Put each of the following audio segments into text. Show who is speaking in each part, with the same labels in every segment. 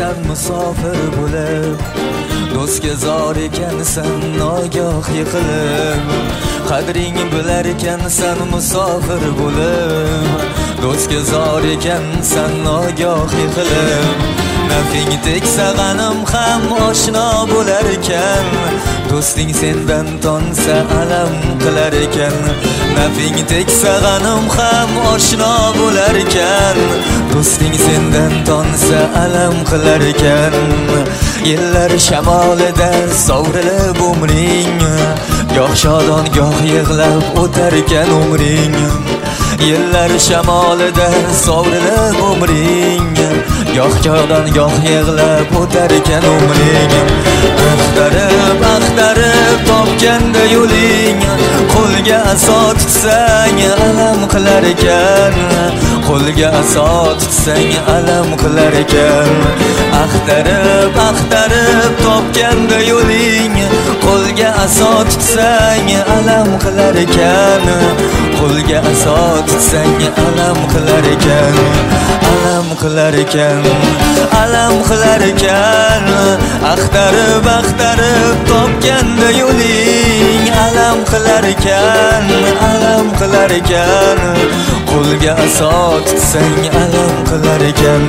Speaker 1: ekansan musofir bo'lib, do'stga zor ekansan nogoh yiqilib. Qadring bilar ekansan musofir bo'lib, do'stga zor ekansan nogoh yiqilib. Nafing tegsa g'anim ham oshno bo'lar ekan, do'sting sendan tonsa alam qilar ekan. Nafing tegsa g'anim ham oshno bo'lar ekan, do'sting sendan tonsa alam qilar ekan. Yillar shamolida sovrilib umring, goh shodon goh yig'lab o'tar ekan umring. Yillar shamolida sovrilib umring, goh shodon goh yig'lab o'tar ekan umring. Axtarib topganda yo'ling, qo'lga aso tutsang alam qilar ekan. Qo'lga aso tutsang alam qilar ekan. Axtarib topganda yo'ling, qo'lga aso tutsang alam qilar ekan. Qo'lga aso tutsang alam qilar ekan. Alam qilar ekan, alam qilar ekan. Axtarib topganda yo'ling, alam qilar ekan, alam qilar ekan. Qo'lga aso tutsang alam qilar ekan.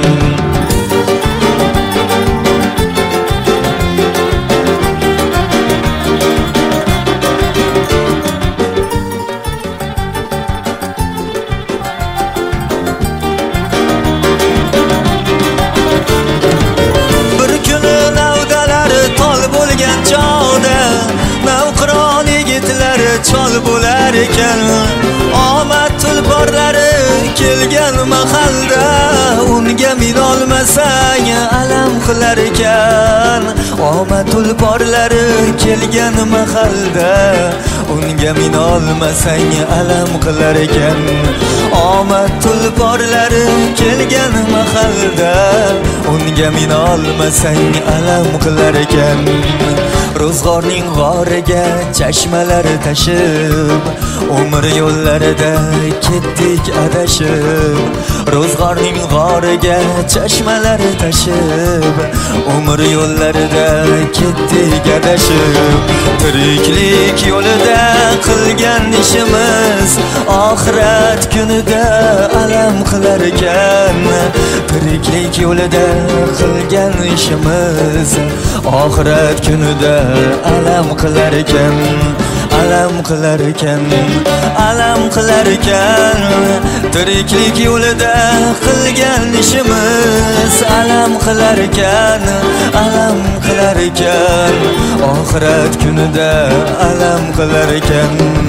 Speaker 1: Chol bo'lar ekan, omad tulporlari kelgan mahalda, unga minolmasang alam qilar ekan. Omad tulporlari kelgan mahalda, unga minolmasang alam qilar ekan. Omad tulporlari kelgan mahalda, unga minolmasang alam qilar ekan. Ro'zg'orning g'origa chashmalar tashib, umr yo'llarida ketdik adashib. Ro'zg'orning g'origa chashmalar tashib, umr yo'llarida ketdik adashib. Tiriklik yo'lida qilgan ishimiz, oxirat kunida alam qilar ekan. Tiriklik yo'lida qilgan ishimiz, oxirat kunida alam qilar ekan. Alam qilar ekan, alam qilar ekan. Tiriklik yo'lida qilgan ishimiz, alam qilar ekan, alam qilar ekan. Oxirat kunida alam qilar ekan.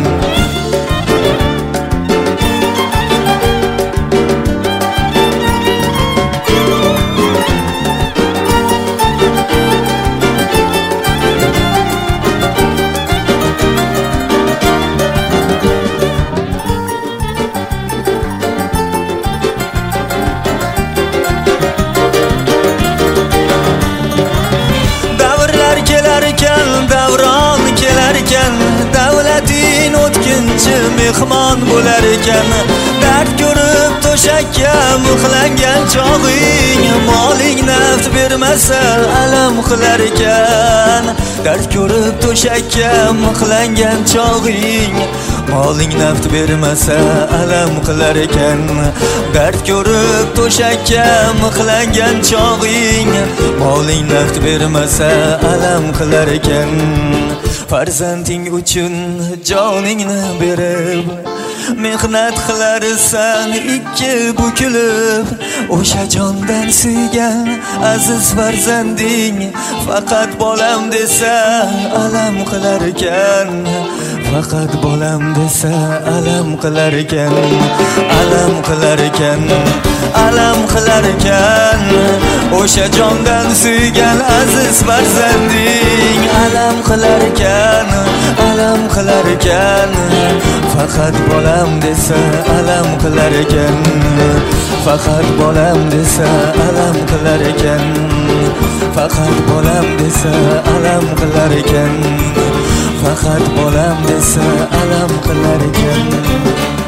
Speaker 1: Davron kelar ekan, davlating o'tkinchi mehmon bo'lar ekan. Dard ko'rib to'shakka mixlangan chog'ing, moling naft bermasa alam qilar ekan. Dard ko'rib to'shakka mixlangan chog'ing, moling naft bermasa alam qilar ekan. Dard ko'rib to'shakka mixlangan chog'ing, moling naft bermasa alam qilar ekan. Farzanding uchun joningni berib, mehnat qilarsan ikki bukilib. O'sha jondan suygan aziz farzanding faqat bolam desa alam qilar ekan. Faqat bolam desa alam qilar ekan. Alam qilar ekan, alam qilar ekan. O'sha jondan suygan aziz farzanding alam qilar ekan, alam qilar ekan. Faqat bolam desa alam qilar ekan. Faqat bolam desa alam qilar ekan. Faqat bolam desa alam qilar ekan. Faqat bolam desa alam qilar ekan.